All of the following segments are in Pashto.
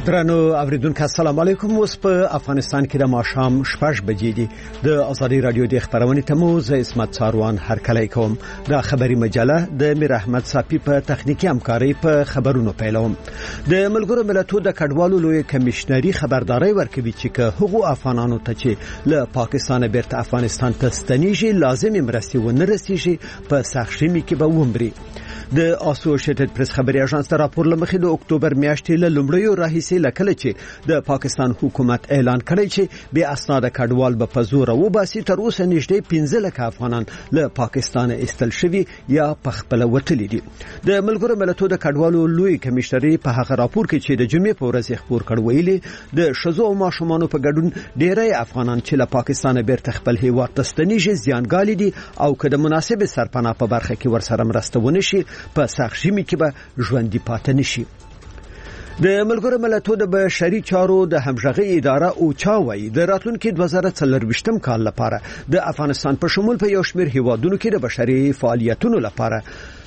درنو اوریدونکو السلام علیکم. اوس په افغانستان کې د ماښام 6 بجې دي. د ازادي رادیو د خبرونې تمو زه اسمت ساروان هرکلی کوم. د خبري مجله د میر احمد صافي په تخنیکی همکاري په خبرونو پیلوم. د ملګرو ملتونو د کډوالو لوی کمشنري خبرداري ورکوي چې هغه افغانانو ته چې له پاکستان بیرته افغانستان ته ستنیږي لازمي مرستې ونه رسیږي په سخشمي کې به ومري. د اسوسییټډ پریس خبري اژانس ته راپور لمخې د اکتوبر میاشتې له لومړیو راهیسې لکه چې د پاکستان حکومت اعلان کړی چې به اسناد کډوال به په زور وباسي تر اوسه نږدې 15 لک افغانان له پاکستان استل شوي یا په خپل وتلي دي. د ملګرو ملتونو د کډوالو لوی کمشنري په هغه راپور کې چې د جمعې په ورځ خبر کړ ویلي د شذو او ماشومانو په ګډون ډیری افغانان چې له پاکستان بیرته خپل هیواد ته ستنیږي زیانګالي دي او که د مناسب سرپناه په برخه کې ورسره مرسته ونه شي په سخشمي کې به ژوندۍ پاتې نشي. د ملګرو ملتونو د بشري چارو د همغږي اداره او چاوي د راتلونکي 2024 کال لپاره د افغانستان په شمول په یو شمېر هیوادونو کې د بشري فعالیتونو لپاره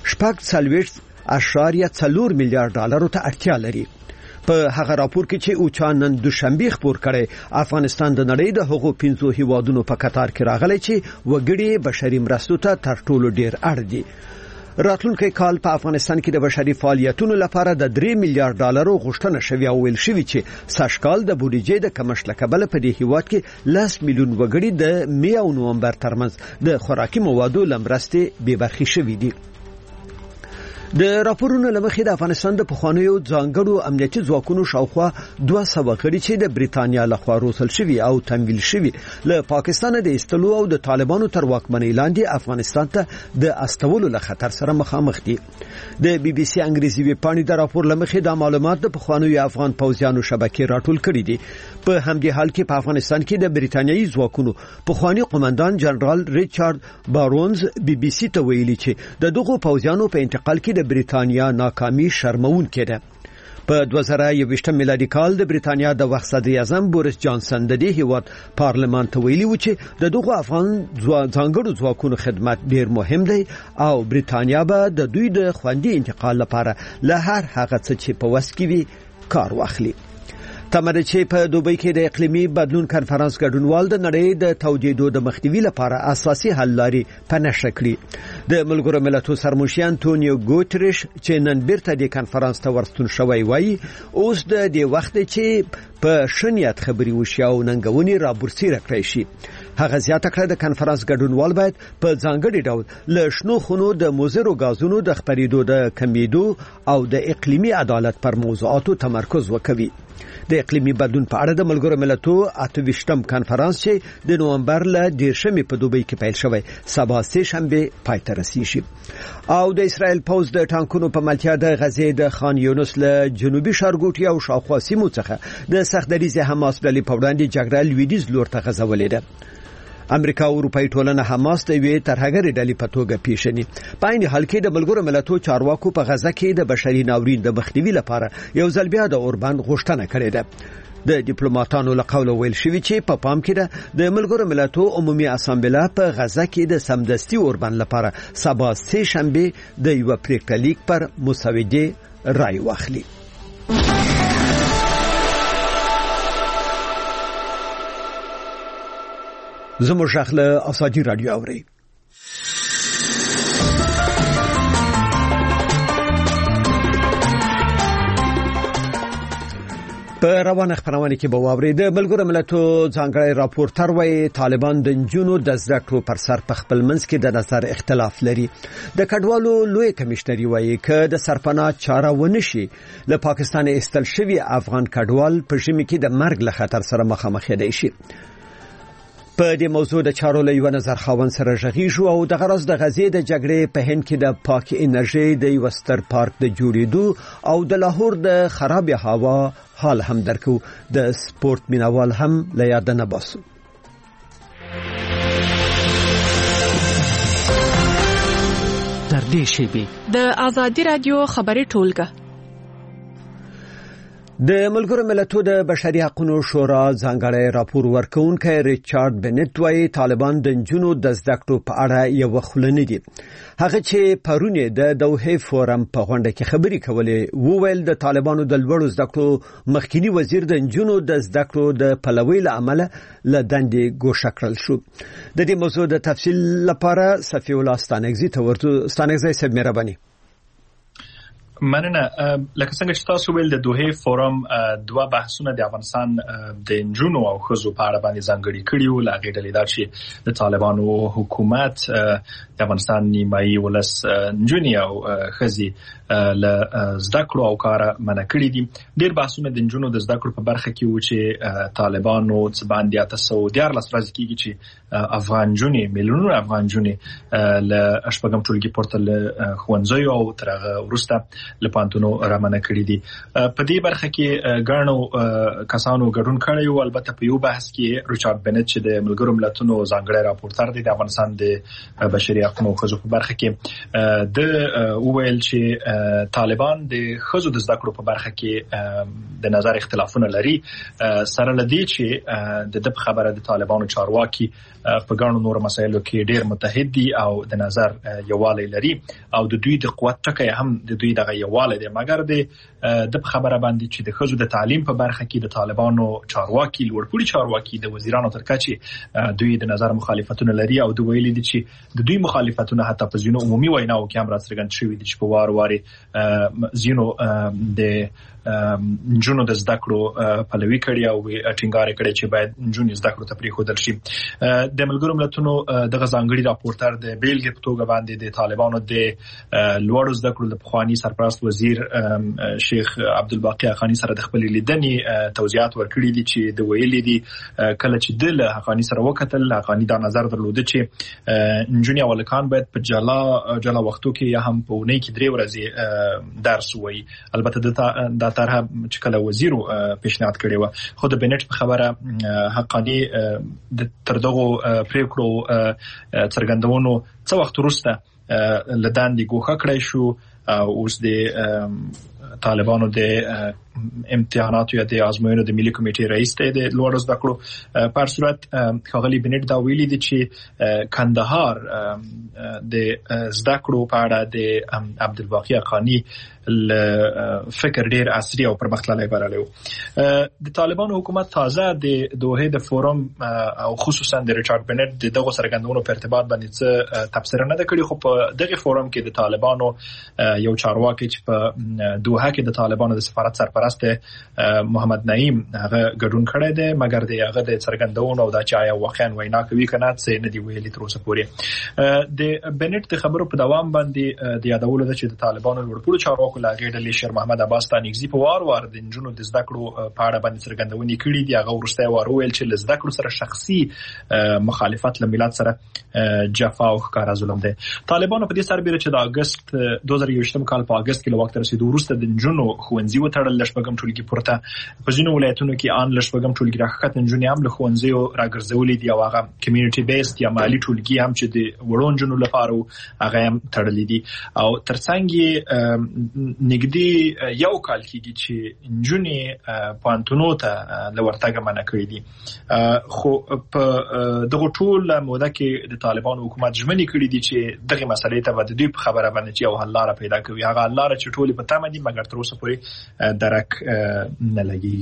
4.4 میلیارډ ډالر ته اړتیا لري. په هغه راپور کې چې اوچا نن دوشنبه خبر کړي افغانستان د نړۍ د هغو 15 هیوادونو په قطار کې راغلی چې وګړي بشري مرستو ته تر ټولو ډیر اړ دي. راتلونکي کال په افغانستان کې د بشري فعالیتونو لپاره د 3 میلیارډ ډالر غوښتنه شوی او ویل شوی چې ساشکال د بودیجې د کمښت لکبل په دې هیواد کې 10 میلیون وګړي د می او نومبر ترمنځ د خوراکي موادو لمرستې بې برخې شوي دي. د راپورونو لمخې د افغانستان د پخوانیو ځانګړو امنیتي ځواکونو شاوخوا 200 غړي چې د بریتانیا لخوا روسل شوي او تمویل شوي له پاکستان د استلو او د طالبانو تر واکمنۍ لاندې افغانستان ته د استولو له خطر سره مخامخ دي. د بي بي سي انګریزي ویبپاڼې د راپور لمخې د معلومات د پخوانیو افغان پوځیانو شبکې راټول کړي دي. په همدې حال کې په افغانستان کې د بریتانیایي ځواکونو پخوانی قومندان جنرال ریچارډ بارونز بي بي سي ته ویلي چې د دغو پوځیانو په انتقال کې د بریتانیا ناکامي شرمون کړه. په 2021 میلادي کال د بریتانیا د وخت صدر اعظم بوریس جانسن د دې هیواد پارلمان ته ویلي و چې د دغه افغان ځانګړو ځواکونو خدمت ډیر مهم دی او بریتانیا به د دوی د خوندي انتقال لپاره له هر هغه څه چې په وس کې وي کار واخلي. تمره چې په دوبۍ کې د اقلیمي بدلون کانفرنس ګډونوال د نړۍ د توجیهدو د مخنیوي لپاره اساسي حل لارې په نښه کړې. د ملګرو ملتونو سرمشي انټونیو ګوتریش چې نن بیرته د کانفرنس ته ورستون شوی وایي اوس د دې وخت چې په شنیات خبري وشي او ننګونی رابرسیره کړی شي. هغه زیاته کړه د کانفرنس ګډونوال باید په ځانګړي ډول له شنو خونو د موزرو غازونو د خپرېدو د کمیدو او د اقلیمي عدالت پر موضوعاتو تمرکز وکوي. د اقلیمي بدلون په اړه د ملګرو ملتونو 28م کانفرنس چې د نومبر له 10 په دوبۍ کې پیل شوی سبا سه شنبه پای ته رسیږي. او د اسرائیل پوز د ټانکونو په ملتیا د غزې د خان یونس له جنوبي ښارګوټي او شاوخوا سیمو څخه د سخت دریځ حماس ډلې په وړاندې جګړه لویدیځ لور ته غځولې ده. امریکا او اروپאי ټولنه حماس د وی ترهګری ډلې په توګه پیژني. په عین حال کې د ملګرو ملتونو چارواکو په غزه کې د بشري ناورین د مخنیوي لپاره یو ځل بیا د اوربند غوښتنه کړې ده. د ډیپلوماټانو له قوله ویل شوی چې په پام کې د ملګرو ملتونو عمومي اسامبله په غزه کې د سمدستي اوربند لپاره سبا سه شنبه د یو پریکړه لیک پر مسوده رائے واخلي. زموږ شخله ازادي رادیو اوري. په روانه خبرونه کې به واوري د ملګرو ملتونو ځانګړی راپورټر وايي طالبان د جنونو د زده کړو پر سر په خپل منځ کې د نظر اختلاف لري. د کډوالو لوی کمشنري وايي ک د سرپناه چاره ونشي له پاکستان استل شوی افغان کډوال په ژمي کې د مرګ له خطر سره مخامخ دي شي. په دې موضوع د چارو له یو نظر خاوند سره ژغیږو او د غرض د غزې د جګړې په هند کې د پاک انرژي د یو ستر پارک د جوړېدو او د لاهور د خراب هوا حال هم درکو. د سپورت مینوال هم له یاد نه باسو. تر دې شی د ازادي رادیو خبري ټولګه د ملګرو ملتونو د بشري حقوقو شورا ځانګړی راپور ورکوونکی ریچارډ بنټ وايي طالبان د جنونو د زده کړو په اړه یو خلنی دي. هغه چې پرونه د دوحه فورم په غونډه کې خبري کولې وویل د طالبانو د لوړو زده کړو مخکینی وزیر د جنونو د زده کړو د پلوي لامل له دندې ګوښه کړل شو. د دې موضوع د تفصیل لپاره صفی الله ستانګزی ته ورته ستانګزی سب مهرباني. مننه. لکه څنګه چې تاسو ویل د دوحه فورم دوه بحثونه د افغانستان د جنونو او ښځو په اړه باندې ځانګړي کړیو. لا غیر لیدل چې د طالبانو حکومت د افغانستان نیمایي ولس جنونی او ښځې له زده کړو او کار منع کړی دي. ډیر بحثونه د جنونو د زده کړو په برخه کې و چې طالبانو څه باندې 814 ورځې کېږي چې افغان جنونی میلیونونه افغان جنونی له اشپږم ټولګي پورته ښوونځیو او تر هغه وروسته لپانتونو رامنه کړی دي. په دې برخه کې ګڼو کسانو ګډون کړی او البته په یو بحث کې ریچارډ بنټ چې د ملګرو ملتونو ځانګړی راپورټر دی د افغانستان د بشري حقوقو خزو په برخه کې د وویل چې طالبان د خزو د زده کړو په برخه کې د نظر اختلافونه لري. سره لدی چې د خبره د طالبانو چارواکي په ګڼو نور مسایلو کې ډیر متحد دي او د نظر یووالی لري او د دوی د قوت ټکی هم د دوی دغه یووالی دی. مګر د خبره باندې چې د خزو د تعلیم په برخه کې د طالبانو چارواکي لوړپوړي چارواکي د وزیرانو تر کچې دوی د نظر مخالفتونه لري او د ویلي دي چې د دوی مخالفتونه حتی په ځینو عمومي ویناو کې هم راڅرګند شوي دي چې په وار واري ځینو د جنونو د زده کړو پلوي کړی او ټینګار کړی چې باید جنونو زده کړو ته پریښودل شي. د ملګرو ملتونو دغه ځانګړي راپورټر د بیلګې په توګه باندې د طالبانو د لوړو زده کړو د پخوانی سرپرست وزیر شیخ عبدالباقی حقانی سره د خپل لیدنې توضیحات ورکړي دي چې د ویلي دي کله چې د حقانی سره وکتل حقانی دا نظر درلود چې جنونی اولکان باید په جلا وختو کې یا هم په ونې کې 3 ورځې درس وایي. البته دا طرح چې کله وزیر پیشنهاد کړی و خو د بنټ په خبره حقانی د تر دغه پریکړو څرګندونو څو وخت وروسته لداندې ګوښه کړی شو. اوس د طالبانو د امتحانات یا د ازموینو د ملي کمیټې رئیس ته د لوړو زده کړو په صورت خغلی بنټ دا ویلي دي چې کندهار د زده کړو په اړه د عبدالباقی حقانی فکر ډیر عصري او پرمختللی برالو. د طالبانو حکومت تازه د دوحه د فورم او خصوصا د ریچارډ بنټ دغه سرګندونو په ارتباط باندې څه تبصره نه کړې خو په دغه فورم کې د طالبانو یو چارواکي چې په دوحه کې د طالبانو د سفارت سرپرست محمد نعیم هغه ګډون کړی دی مګر د هغه د سرګندونو او د چا واقعا وینا کوي کنه څه نه دی ویلي تر اوسه پورې. د بنټ د خبرو په دوام باندې د یادولو چې د طالبانو لوړپوړو چارواکو لاغې ډلې شیر محمد عباس تانګزی په وار د جنونو د زده کړو په اړه باندې څرګندونې کړې دي. هغه ورسته ورویل چې ل زده کړو سره شخصي مخالفت له ملت سره جفا او ښکارا ظلم دی. طالبانو په دې سربېره چې د اگست 2021 کال په اگست کې له وخت رسیدو وروسته د جنونو ښوونځي وتړل لشپږم ټولګي پورته په ځینو ولایتونو کې ان لشپږم ټولګي راخته جنونې هم له ښوونځیو راګرځولې دي او هغه کمیونټي بیسډ یا مالی ټولګي هم چې د وړون جنونو لپاره هغه هم تړلې دي او ترڅنګ نګدي یو کال کېږي چې جنونې پانتونو ته لورتګه منع کړی دي. خو په دغه ټول موده کې د طالبانو حکومت ژمنې کړې دي چې دغه مسلې ته به د دوی په خبره باندې یو حل لاره پیدا کوي. هغه حل لاره چې ټول په تمه دي مګر تر اوسه پورې درک نه لګي.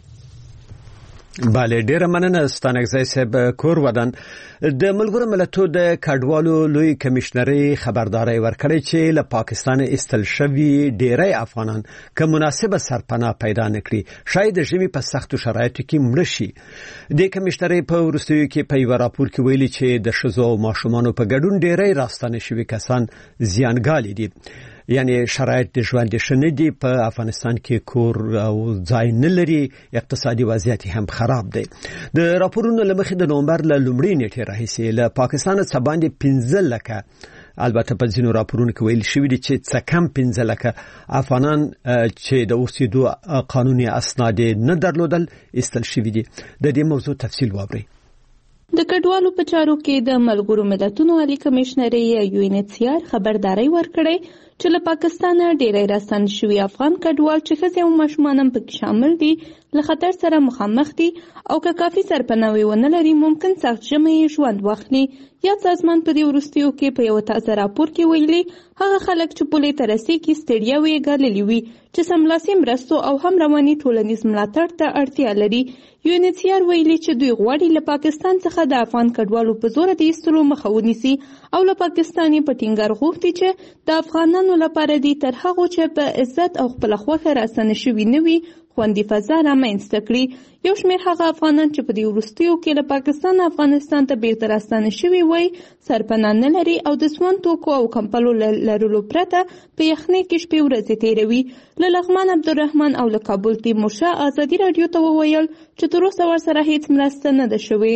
بله ډیره مننه ستانګزی صاحب کور ودان. د ملګرو ملتونو د کډوالو لوی کمشنري خبرداري ورکړي چې له پاکستان استل شوی ډیری افغانان که مناسبه سرپناه پیدا نکړي شاید د ژمي په سختو شرایطو کې مړ شي. د کمشنري په ورستیو کې په یو راپور کې ویلي چې د شذو او ماشومانو په ګډون ډیری راستانه شوی کسان زیانګالي دي. یعنی شرایط د ژوند شنه دي په افغانستان کې کور او ځای نه لري اقتصادي وضعیت هم خراب دی. د راپورونو لمخې د نومبر له لومړۍ نیټې راهیسې له پاکستان څخه باندې 15 لکه البته په ځینو راپورونو کې ویل شوی دی چې څه کم 15 لکه افغانان چې د اوسېدو قانوني اسناد نه درلودل استل شوی دي. د دې موضوع تفصیل واورئ. د کډوالو په چارو کې د ملګرو ملتونو عالی کمشنري UNHCR خبرداري ورکړې چې له پاکستان ډېری راستن شوي افغان کډوال چې ښځې او ماشومان هم پکې شامل دي له خطر سره مخامخ دي او که کافي سرپناوي ونه لري ممکن سخت ژمی ژوند واخلي. یاد سازمان په دې وروستیو کې په یو تازه راپور کې ویلي هغه خلک چې پولې ته رسېږي ستړیاوې یې ګاللې وي چې سملاسي مرستو او هم رواني ټولنیز ملاتړ ته اړتیا لري. UNHCR ویلي چې دوی غواړي له پاکستان څخه د افغان کډوالو په زور د ایستلو مخه ونیسي او له پاکستاني په ټینګار غوښتي چې د افغانانو لپاره دي تر هغو چې په عزت او خپل خوښه راستنه شوي نه وي خوندي فضا رامنځته کړي. یو شمېر هغه افغانان چې په دې وروستیو کې له پاکستان افغانستان ته بیرته راستانه شوي وای سرپناه نه لري او د سون توکو او کمپلو لرلو پرته په یخنۍ کې شپې ورځې تېروي. له لغمان عبدالرحمن او له کابل تیمورشاه ازادي راډیو ته وویل چې تر اوسه ورسره هیڅ مرسته نه ده شوې.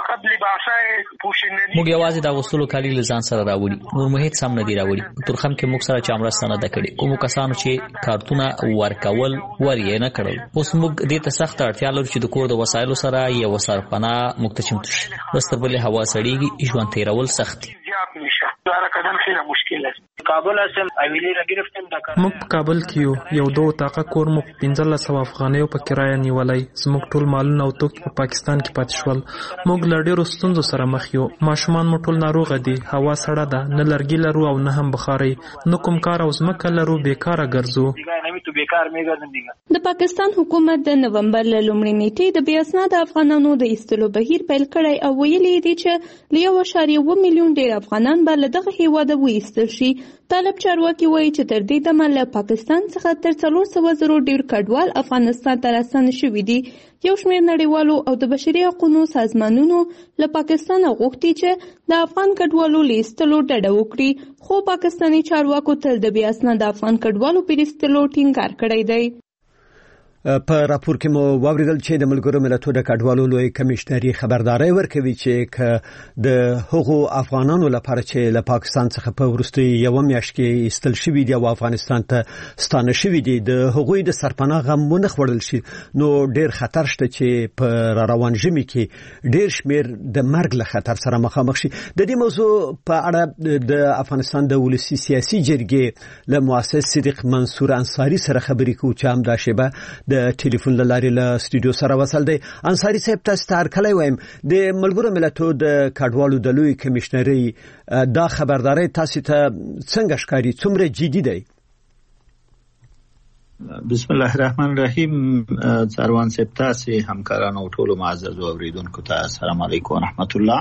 موږ یوازې د اغوستلو کالي له ځان سره راوړي، نور مو هیڅ هم نه دي راوړي. ترخم کې موږ سره چا مرسته نه ده کړې. کومو کسانو چې کارتونه ورکول ور یې نه کړل. اوس موږ دې ته سخته اړتیا لرو چې د کور د وسایلو سره یو سرپناه موږ ته چمتو شي. بس تر بلې هوا سړېږي، ژوند تېرول سخت دي. موږ په کابل کې یو 2 اتاقه کور مو 1500 افغانیو په کرایه نیولای. زموږ ټول مالونه او توکي په پاکستان کې پاتې شول. موږ له ډېرو ستونزو سره مخ یو. ماشومان مو ټول ناروغه دي، هوا سړه ده، نه لرګي لرو او نه هم بخاري، نو کوم کار او ځمکه لرو، بیکاره ګرځو. د پاکستان حکومت د نومبر له لومړۍ نیټې د بې اسناده افغانانو د ایستلو بهیر پیل کړی او ویلي دي چې له 1.7 میلیون ډېر افغانان به له دغه هیواده وایستل شي. طالب چارواکي وایي چې تر دې دمه له پاکستان څخه تر 400,000 ډېر کډوال افغانستان ته راستانه شوي دي. یو شمېر نړیوالو او د بشري حقوقو سازمانونو له پاکستان غوښتي چې د افغان کډوالو له ایستلو ډډه وکړي، خو پاکستاني چارواکو تل د بې اسناده افغان کډوالو پر ایستلو ټینګار کړی دی. په راپور کې مو واوریدل چې د ملګرو ملتونو د کډوالو لوی کمشنري خبرداري ورکوي چې د هغو افغانانو لپاره چې له پاکستان څخه په وروستي یو میاشت کې ایستل شوي دي او افغانستان ته ستانه شوي دي د هغوی د سرپناه غم ونه خوړل شي نو ډیر خطر شته چې په روان ژمي کې ډیر شمیر د مرګ له خطر سره مخامخ شي. د دې موضوع په اړه د افغانستان د ولسی سیاسي جرګې له مؤسس صدیق منصور انصاری سره خبرې کوو چې هم دا شیبه د ټلیفون لارې له سټوډیو سره وصل دی. انصاری صاحب تاسو ته هرکلی وایم. د ملګرو ملتونو د کډوالو د لوی کمشنري دا خبرداري تاسو ته څنګه ښکاري، څومره جدي دی؟ بسم الله الرحمن الرحیم. څاروان صاحب تاسو همکارانو او ټولو معزز اوریدونکو ته السلام علیکم ورحمت الله.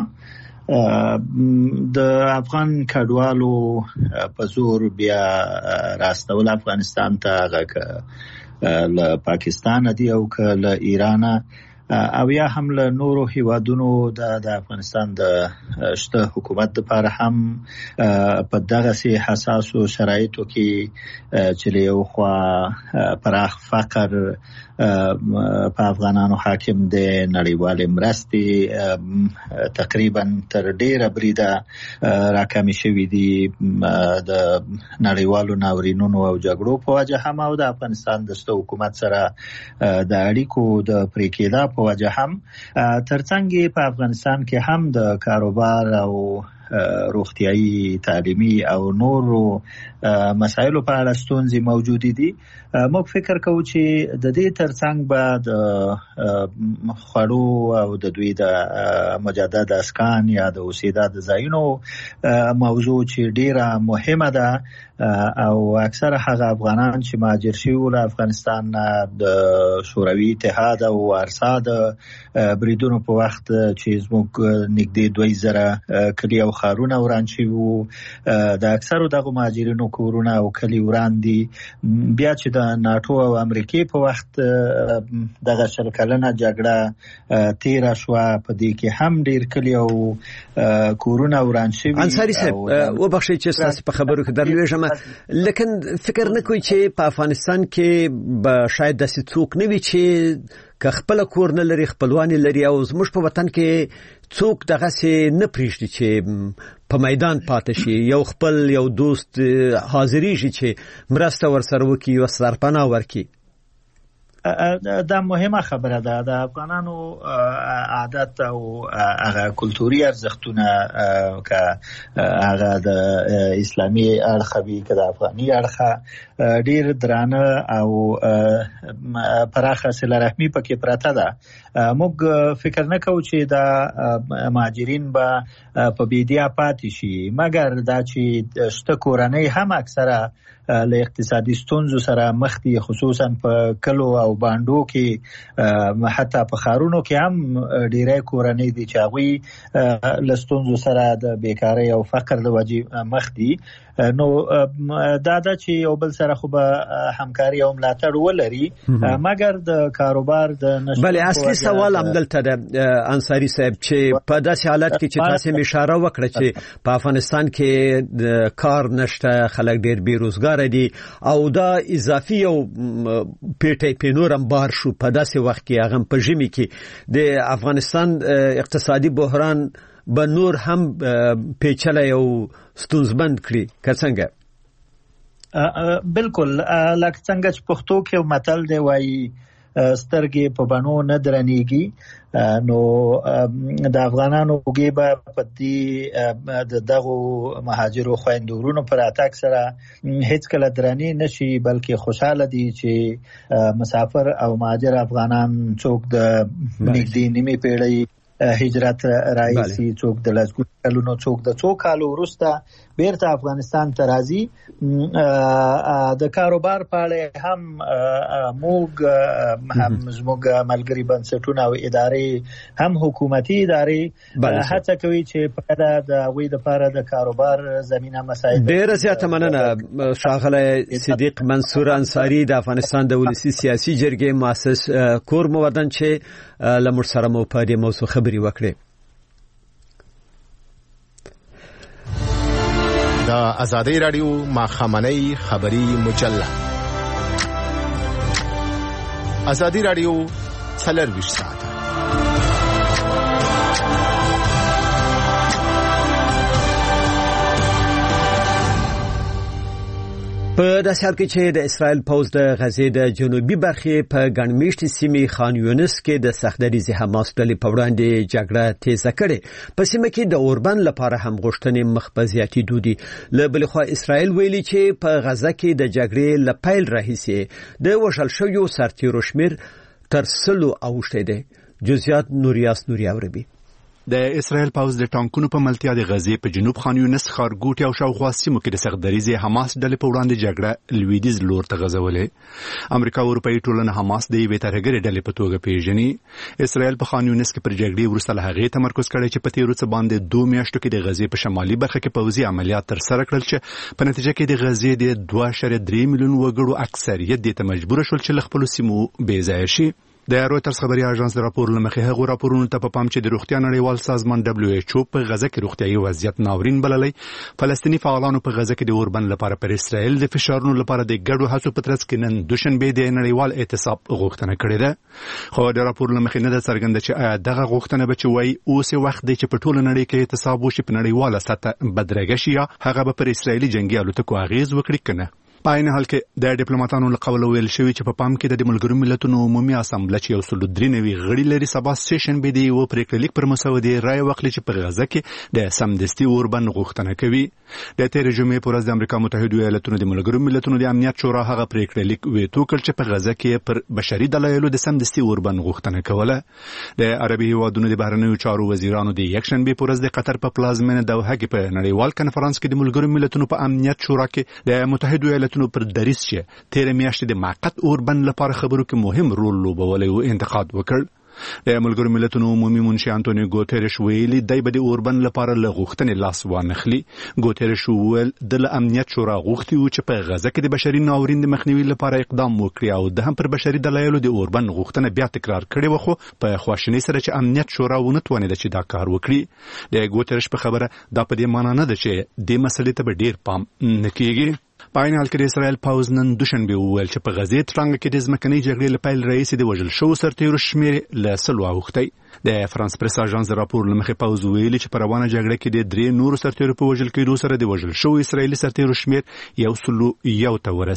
د افغان کډوالو په زور بیا راستول افغانستان ته غږ له پاکستان دی او که له ایران او یا هم له نورو هیوادونو د افغانستان د شته حکومت لپاره هم په دغه سي حساسو شرایطو کې چې یو خوا پراخ فقر په افغانانو حاکم دی، نړیوالې مرستې تقریبا تر ډیره بریده راکمې شوې دي د نړیوالو ناورینونو او جګړو په وجه هم او د افغانستان د شته حکومت سره د اړیکو د پرې کېدا په وجه هم ترڅنګ په افغانستان کې هم د کاروبار او روغتیايي، تعلیمي او نورو مسایلو په اړه ستونزې موجود دي. موږ فکر کوو چې د دې ترڅنګ به د خړو او د دوی د مجدد اسکان یا د اوسېدا د ځایونو موضوع چې ډیره مهمه ده او اکثره هغه افغانان چې مهاجر شوي له افغانستان د شوروي اتحاد او ارصاد بریدونو په وخت چې زموږ نږدې 2000 کلی او خارونه وران شوي وو، د اکثرو دغه مهاجرینو کورونه او کلی وران دي. بیا چې د ناتو او امریکای په وخت دغه شلکلنه جګړه تیره شوه، په دې کې هم ډیر کلی او کورونه وران شوي. انصاری صاحب وبخښئ چې تاسو په خبرو کې درلوېږم، لیکن فکر نه کوئ چې په افغانستان کې به شاید داسې څوک نه وي چې که خپل کور نه لري، خپلوان لري او زموږ په وطن کې څوک دغه سي نه پریږدي چې په میدان پاتې شي، یو خپل یو دوست حاضرېږي چې مرسته ورسره وکړي او سرپناه ورکړي. دا مهمه خبره ده. د افغانانو عادت او هغه کلتوري ارزښتونه که هغه د اسلامي اړخ وي که د افغاني اړخ ډیر درانه او پراخه صله رحمي پکې پراته ده. موږ فکر نه کوو چې دا مهاجرین به په بیدیا پاتې شي، مګر دا چې شته کورنۍ هم اکثره له اقتصادي ستونزو سره مخ دي، خصوصا په کلو او باندو کې، حتی په ښارونو کې هم ډیری کورنۍ دي چې هغوی له ستونزو سره د بیکارۍ او فقر د وجې مخ دي. نو دا ده چې یو بل سره خو به همکاري او ملاتړ ولري، مګر د کاروبار د نشو. بلې اصلي سوال همدلته ده انصاري صاحب چې په داسې حالت کې چې تاسو مې اشاره وکړه چې په افغانستان کې کار نشته، خلک ډیر بیروزګار دي او دا اضافي یو پیټي پینورم بار شو په داسې وخت کې هغه په ژمي کې د افغانستان اقتصادي بحران به نور هم پیچلی او ستونزمند کړي که څنګه؟ بالکل، لکه څنګه چې پښتو کې متل دی وایي سترګې په بڼو نه درنېږي. نو د افغانانو اوږې به په د دغو مهاجرو خویندو ورونو پر راتګ سره هیڅکله درنې نشي، بلکې خوشحاله دي چې مسافر او مهاجر افغانان څوک د نږدې نیمې پیړۍ هجرت رئیسی، څوک د لسګونو کلونو، څوک د څو کالو وروسته بیرته افغانستان ته راځي. د کاروبار په اړه هم زموږ ملګري بنسټونه او ادارې هم حکومتي ادارې هڅه کوي چې په د هغوی دپاره د کاروبار زمینه مساعد. ډېره زیاته مننه ښاغلی صدیق منصور انصاري د افغانستان د ولسي سیاسي جرګې مؤسس کور مودن چې له موږ سره مو په دې موضوع خبرې وکړې. د آزادۍ رادیو ماښامنۍ خبري مجله آزادۍ رادیو 24 ساعته. په داسې حال کې چې د اسرائیل پوځ د غزې د جنوبي برخې په ګڼمېشتې سیمې خان یونس کې د سختدریزې حماس ډلې په وړاندې جګړه تیزه کړې. په سیمه کې د اوربند لپاره هم غوښتنې مخ په زیاتېدو دي. له بلې خوا اسرائیل ویلي چې په غزه کې د جګړې له پیل راهیسې د وژل شویو سرتیرو شمېر تر 100 اوښتی دی. جزئیات نوریاس نوري اوربي. د اسرائیل پوځ د ټانکونو په ملتیا د غزې په جنوب خان یونس ښارګوټي او شاوخوا سیمو کې د سختدریزې حماس ډلې په وړاندې جګړه لویدیځ لور ته غځولې. امریکا او اروپایي ټولنه حماس د یوې ترهګرې ډلې په توګه پیژني. اسرائیل په خان یونس کې پر جګړې وروسته له هغې تمرکز کړی چې په تیرو څه باندې 2 میاشتو کې د غزې په شمالي برخه کې پوځي عملیات ترسره کړل چې په نتیجه کې د غزې د 2.3 میلیون وګړو اکثریت دې ته مجبور شول چې له خپلو سیمو بې ځایه شي. د رویټرز خبري اژانس د راپور لمخې هغه راپورونو ته په پام چې د روغتیا نړیوال سازمان WHO په غزه کې روغتیايي وضعیت ناورین بللی. فلسطینی فعالانو په غزه کې د اوربند لپاره پر اسرائیل د فشارونو لپاره د ګډو هڅو په ترڅ کې نن دوشنبه د نړیوال اعتصاب غوښتنه کړې ده. خو د راپور لمخې نه ده څرګنده چې دغه غوښتنه به چې وایي اوس وخت دی چې په ټوله نړۍ کې اعتصاب وشي په نړیواله سطح بدرګه شي یا هغه به پر اسرائیلي جنگي الوتکو اغیز وکړي کنه. په عین حال کې د ډیپلوماټانو له قوله ویل شوی چې په پام کې د ملګرو ملتونو عمومي اسامبله چې 193 غړي لري سبا سیشن به دی و پریکړه لیک پر مسودې رائے وکړي چې په غزه کې د سمدستي اوربند غوښتنه کوي. د تیر جمعې پر ورځ د امریکا متحده ایالاتونو د ملګرو ملتونو د امنیت شورا هغه پریکړه لیک ویټو کړ چې په غزه کې پر بشري دلایلو د سمدستي اوربند غوښتنه کوله. د عربي هیوادونو د بهرنیو چارو وزیرانو د یکشنبه پر ورځ د قطر په پلازمینه دوحه کې په نړیوال کنفرانس کې د ملګرو ملتونو په امنیت شورا کې د متحده ایالاتونو پر دریس چې تیر میاشتې د موقت اوربند لپاره خبرو کې مهم رول لوبولی او انتقاد وکړ. د ملګرو ملتونو عمومي منشي انټونیو ګوتریش ویلي دی به د اوربند لپاره له غوښتنې لاس وانخلي. ګوتریش ویل د امنیت شورا غوښتي و چې په غزه کې د بشري ناورین د مخنیوي لپاره اقدام وکړي او د هم پر بشري دلایلو د اوربند غوښتنه بیا تکرار کړي و، خو په خواشینۍ سره چې امنیت شورا ونه توانیده چې دا کار وکړي. د ګوتریش په خبره دا په دې معنی نه ده چې د مسلې ته به ډیر پام نه کیږي. په عین حال کې د اسرائیل پوځ نن دوشنبه وویل چې په غزې ترڅنګ کې د ځمکنۍ جګړې له پیل راهیسې د وژل شوو سرتیرو شمېر له 100 اوښتی. د فرانس پریس اژانس د راپور له مخې پوځ ویلي چې په روانه جګړه کې د 3 نورو سرتیرو په وژل کېدو سره د وژل شوو اسرائیلي سرتیرو شمېر 101 ته ورسید.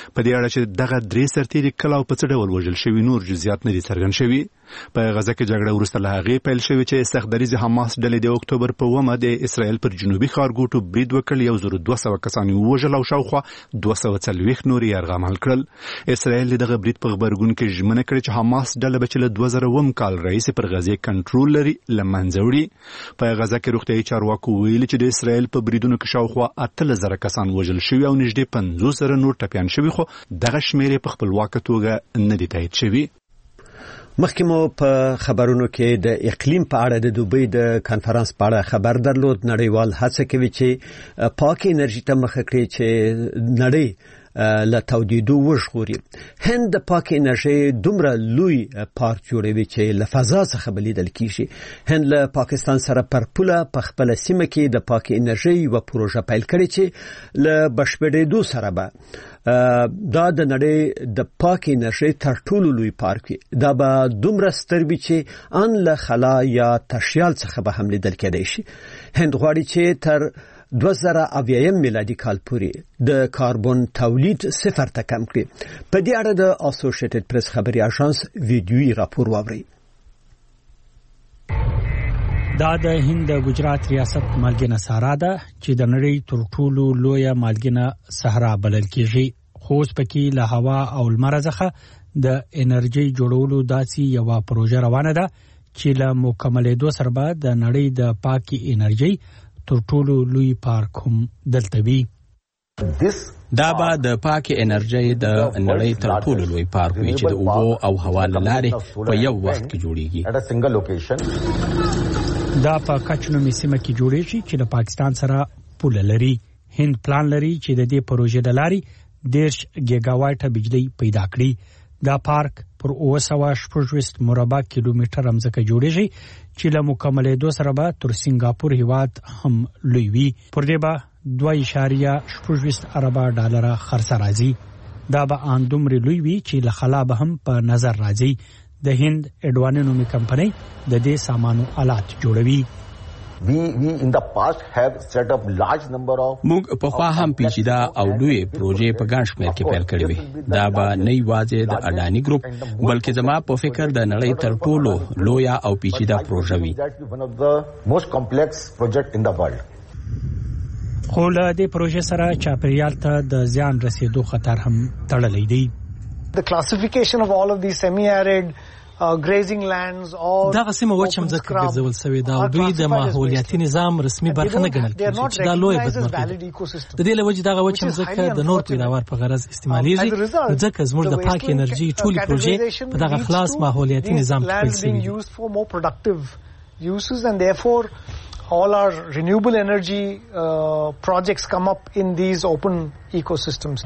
په دې اړه چې دغه درې سرتیري کله او په څه ډول وژل شوي نور جزئیات نه دي څرګند شوي. په غزه کې جګړه وروسته له هغې پیل شوې چې سختدریځ حماس ډلې د اکتوبر په 1 د اسرائیل پر جنوبي ښارګوټو برید وکړ، 1200 کسان ووژل او شاوخوا 240 نور یې یرغمل کړل. اسرائیل دغه برید په غبرګون کې ژمنه کړې چې حماس ډله به چې له 2000 کال راهیسې پر غزې کنټرول لري له منځه وړي. په غزه کې روغتیايي چارواکو ویلي چې د اسرائیل په بریدونو کې شاوخوا 8000 کسان وژل شوي او نږدې 50 نور ټپیان شوي، خو دغه شمېر په خپلواکه توګه نه دي تایید شوي. مخکې مو په خبرونو کې د اقلیم په اړه د دوبۍ د کانفرنس په اړه خبر درلود. نړیوال هڅه کوي چې پاک انرژي ته مخه کړي چې نړۍ له تودېدو وژغوري. هند د پاک انرژي دومره لوی پارک جوړوي چې له فضا څخه بلیدل کیږي. هند له پاکستان سره پر پوله په خپل سیمه کې د پاک انرژي یو پروژه پیل کړي چې له بشپړېدو سره به دا د نړۍ د پاک انرژي تر ټولو لوی پارک وي. دا به دومره ستر وي چې ان له خلا یا تشیال څخه به هم لیدل کېدای شي. هند غواړي چې تر 2008 میلادي کال پورې د کاربن تولید 0 ته کم کړي. په دې اړه د اسوسییټډ پریس خبري اژانس ویډیويي راپور واوري. دا د هند ګجرات ریاست مالګینه صحرا ده چې د نړۍ تر ټولو لویه مالګینه صحرا بلل کېږي. خو سپکې له هوا او لمر څخه د انرژي جوړولو داسې یو پروژه روانه ده چې له مکملېدو سره به د نړۍ د پاکي انرژي تر ټولو لوی پارک هم دلته وي. دا به د پاکي انرژي د نړۍ تر ټولو لوی پارک وي چې د اوبو او هوا لارې په یو وخت کې جوړیږي. دا په کچنومي سیمه کې جوړیږي چې د پاکستان سره پوله لري. هند پلان لري چې د دې پروژې د لارې 10 ګیګاوایټه بجلی پیدا کړي. دا پارک پر 960 مربع کیلومتر امځکه جوړیږي چې له مکملېدو سره به تر سنگاپور هیواد هم لوی وي. پر دې به 2.6 ارب ډالر خرڅ راځي. دا به ان دومره لوی وي چې له خلا به هم په نظر راځي. د هند اډوانه نومي کمپنۍ د دې سامانو آلات جوړوي. We in the past have set up large number of موږ په خوا هم پیچیده او لوی پروژې په ګڼ شمېر کې پیل کړې وي. دا به نه یوازې د اډانی ګروپ بلکې زما په فکر د نړۍ تر ټولو لویه او پیچیده پروژه وي. one of the most complex project in the world. خو له دې پروژې سره چاپیریال ته د زیان رسیدو خطر هم تړلی دی. The classification of all of these semi-arid grazing lands or دا سیمه وچه مځکه ګرځول شوې ده او دوی د ماحولیاتي نظام رسمي برخه نه ګڼل کېږي چې دا لوی بدمرغي ده. د دې له وجې دغه وچه مځکه د نور پیداوار په غرض استعمالیږي، ځکه زموږ د پاک انرژي ټولې پروژې په دغه خلاص ماحولیاتي نظام کې پیل شوي دي. All our renewable energy projects come up in these open ecosystems.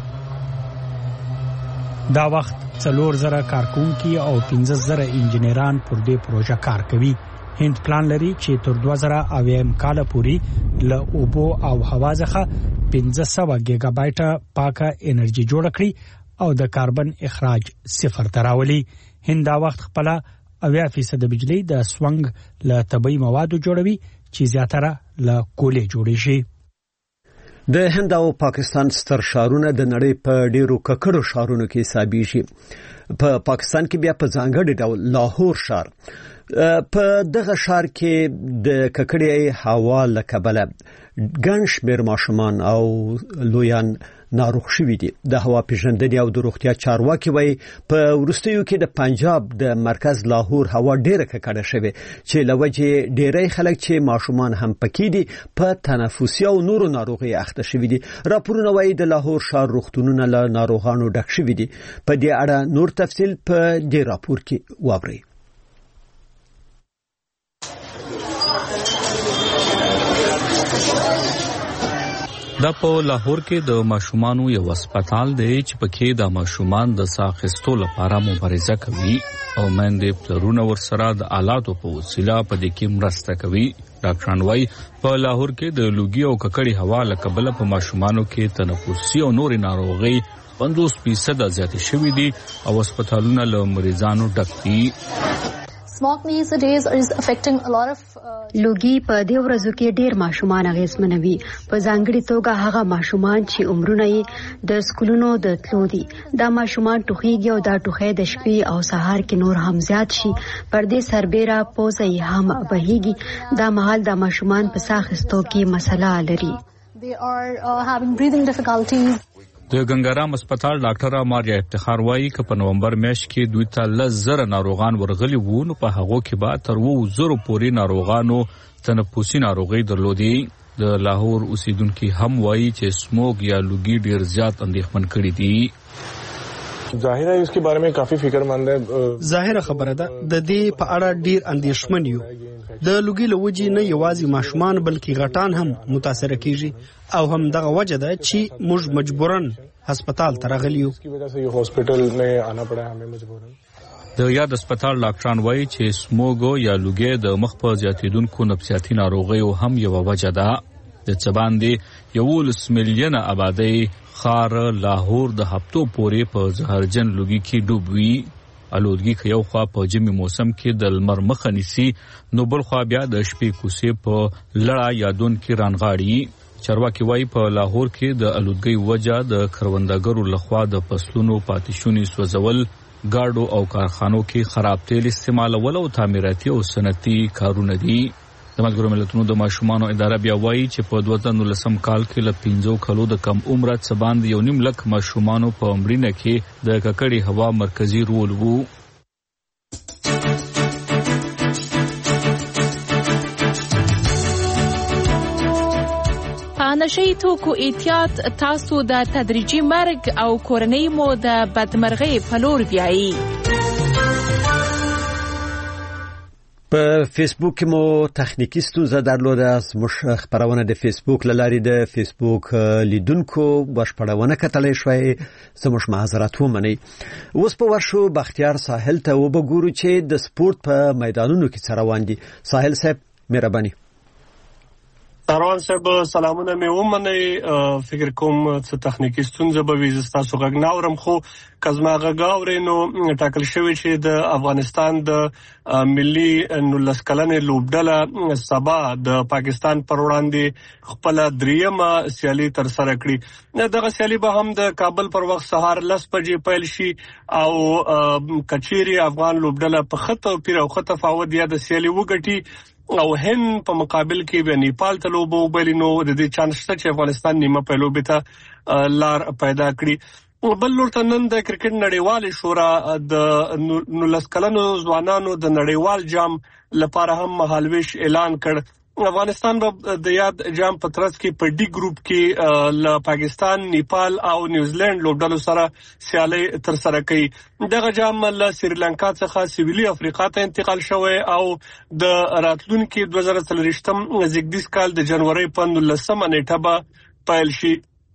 دا وخت 4000 کارکونکي او 15000 انجنیران پر دې پروژه کار کوي. هند پلان لري چې تر 2008 کال پورې له اوبو او هوا څخه 1500 ګیګا بایټه پاکه انرژي جوړ کړي او د کاربن اخراج 0 ته راولي. هند دا وخت خپل 80% بجلی د سونګ له طبيعي موادو جوړوي چې زیاتره له کولې جوړې شي. د هند او پاکستان ستر ښارونه د نړۍ په ډیرو ککړو ښارونو کې حسابيږي. په پاکستان کې بیا په ځانګړي ډول لاهور ښار په دغه ښار کې د ککړې هوا له کبله ګڼ شمېر ماشومان او لویان ناروغ شوي دي. د هوا پیژندنې او د روغتیا چارواکي وایي په وروستیو کې د پنجاب د مرکز لاهور هوا ډیره ککړه شوې چې له وجې ډیری خلک چې ماشومان هم پکې دي په تنفسي او نورو ناروغي اخته شوي دي. راپورونه وایي د لاهور ښار روغتونونه له ناروغانو ډک شوي دي. په دې اړه نور تفصیل په دې راپور کې واورئ. دا په لاهور کې د ماشومانو یو هسپتال دی چې پکې د ماشومان د ساه اخیستو لپاره مبارزه کوي او مېندې پلرونه ورسره د آلاتو په وسیله په دې کې مرسته کوي. ډاکټران وايي په لاهور کې د لوګي او ککړې هوا له کبله په ماشومانو کې تنفسي او نورې ناروغۍ 50% زیاتې شوې دي او هسپتالونه له مریضانو ډک دي. لوګي په دې ورځو کې ډېر ماشومان اغېزمنوي، په ځانګړي توګه هغه ماشومان چې عمرونه یې د سکولونو د تلو دي. دا ماشومان ټوخیږي او دا ټوخی د شپې او سهار کې نور هم زیات شي، پر دې سربېره پوزه یې هم بهیږي. دا مهال دا ماشومان په ساه اخیستو کې مسله لري. د ګنګرام هسپتال ډاکټر ماریا افتخار وایي چې په نومبر میاشت کې دوی ته 10,000 ناروغان ورغلي وو، نو په هغو کې به تر 2,000 پورې ناروغانو تنفسي ناروغي درلودي. د لاهور اوسیدونکو هم وایي چې سموګ یا لوګي ډیر زیات اندېښمن کړي دي. ظاهره اس के बारे में काफी फिक्रमंद है. ظاهره خبره ده د دې په اړه ډیر اندېښمن یو. د لوګي لوجي نه یوازې ماشومان بلکې غټان هم متاثر کیږي او هم دغه وجه ده چې موږ مجبورن هسپتال ته راغلی یو. د یاد هسپتال ډاکټران وایي چې سموګو یا لوګي د مخ په زیاتیدونکو نفسیاتي ناروغیو هم یو وجه ده. د چباندې 1 میلیون آبادی خار لاهور د هفتو پورې په زهرجن لوګي کې ډوب وي. الودګي که یو خوا په جمی موسم کې د لمر مخه نیسي، نو بل خوا بیا د شپې کوسې په لړا یادون کې رانغاړي. چارواکي وایي په لاهور کې د الودګي وجه د کروندګرو لخوا د فصلونو پاتې سوځول، ګاډو او کارخانو کې خراب تیل استعمالول او تعمیراتي او صنعتي کارونه دي. د ملګرو ملتونو د ماشومانو اداره بیا وایي چې په 2019 کال کې له 15 کلو د کم عمره څباند 1.5 لک ماشومانو په مړینه کې د ککړې هوا مرکزی رول وو. نشئی توکو احتیاط تاسو د تدریجي مرګ او کورنۍ مو د بدمرغۍ په لور بیایي. په فیسبوک کې مو تخنیکی ستونزه درلوده. زموږ خبرونه د فیسبوک له لارې د فیسبوک لیدونکو بشپړونه کتلی شوي، زموږ معذرت ومنئ. اوس په ورشو بختیار ساحل ته وګورو چې د سپورت په میدانونو کې څه روان دي. ساحل صاحب مهرباني. سروان صاحب سلامونه مې ومنئ. فکر کوم څه تخنیکی ستونزه به وي، تاسو غږ نه اورم، خو کزما غږ اورئ نو ټاکل شوی چې د افغانستان د ملي 19 کلنې لوبډله سبا د پاکستان پر وړاندې خپل دریمه سیالي تر سره کړي. دغه سیالي به هم د کابل پر وخت سهار 10 بجې پیل شي او کچيري افغان لوبډله په خطه او پیر او خطه فاوت یا د سیالي وګټي او هند په مقابل کې به نیپال ته لوبو بلینو د دې چانس شته چې افغانستان نیمه په لوبې ته لار پیدا کړي. بل لورته نن د کرکټ نړیوال شورا د 19 کلنو ځوانانو د نړیوال جام لپاره هم مهالویش اعلان کړ. افغانستان به د یاد جام په ترڅ کې په ډي ګروپ کې له پاکستان، نیپال او نیوزیلند لوبډلو سره سیالي تر سره کوي. دغه جام له سریلانکا څخه سویلي افریقا ته انتقال شوی او د راتلونکي 2023 زیږدیز کال د جنوري په 19 نیټه به پیل شي.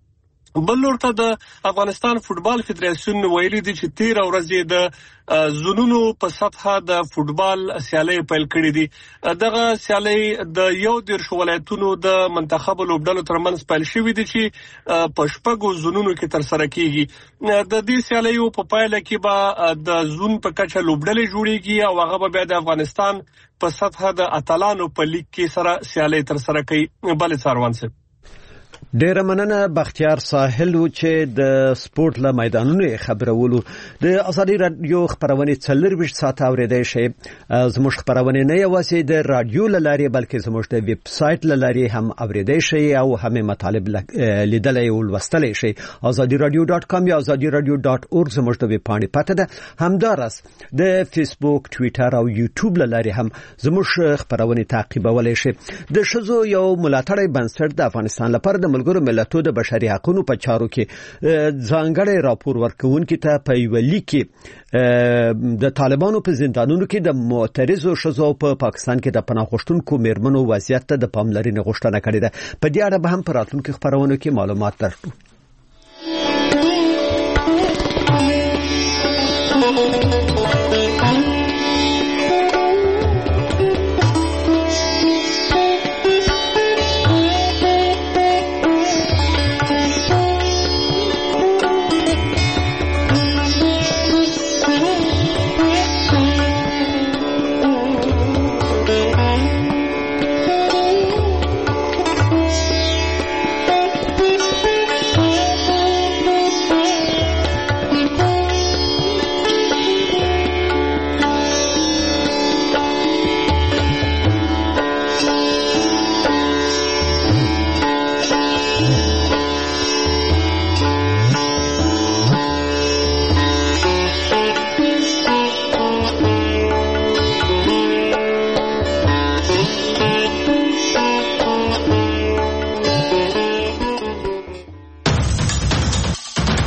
بل لورته د افغانستان فوتبال فدراسیون ویلي دي چې 13 ورځې د زونونو په سطحه د فوتبال سیالي پیل کړې دي. دغه سیالي د 11 ولایتونو د منتخب لوبډلو ترمنځ پیل شوې دي چې په شپږو زونونو کې تر سره کیږي. د دې سیالیو په پایله کې به د زون په کچه لوبډلې جوړیږي او هغه به بیا د افغانستان په سطحه د اتلانو په لیګ کې سره سیالي تر سره کوي. بل څاروان سره ډیر مننه بختیار ساحل چې د سپورت له میدانونو خبرولو. د ازادي رادیو خبرونه 24 ساعت اوریدای شي. زموږ خبرونه نه یوازې د رادیو لاري بلکې زموږ د ویب سټ لاري هم اوریدای شي او هم مطالب لیدلای او لوستلای شي. azadiradio.com یا azadiradio.org زموږ د ویب پاڼې پته ده. همدارس د فیسبوک، ټوئیټر او یوټیوب لاري هم زموږ خبرونه تعقیبولای شي. د شذو یو ملاتړی بنسټ د افغانستان لپاره د ملګرو ملتونو د بشري حقوقو په چارو کې ځانګړی راپور ورکوونکي ته په یو لیک کې د طالبانو په زندانونو کې د معترضو شذو په پاکستان کې د پناه غوښتونکو میرمنو وضعیت ته د پاملرنې غوښتنه کړې ده. په دې اړه به هم په راتلونکو خبرونو کې معلومات درکړو.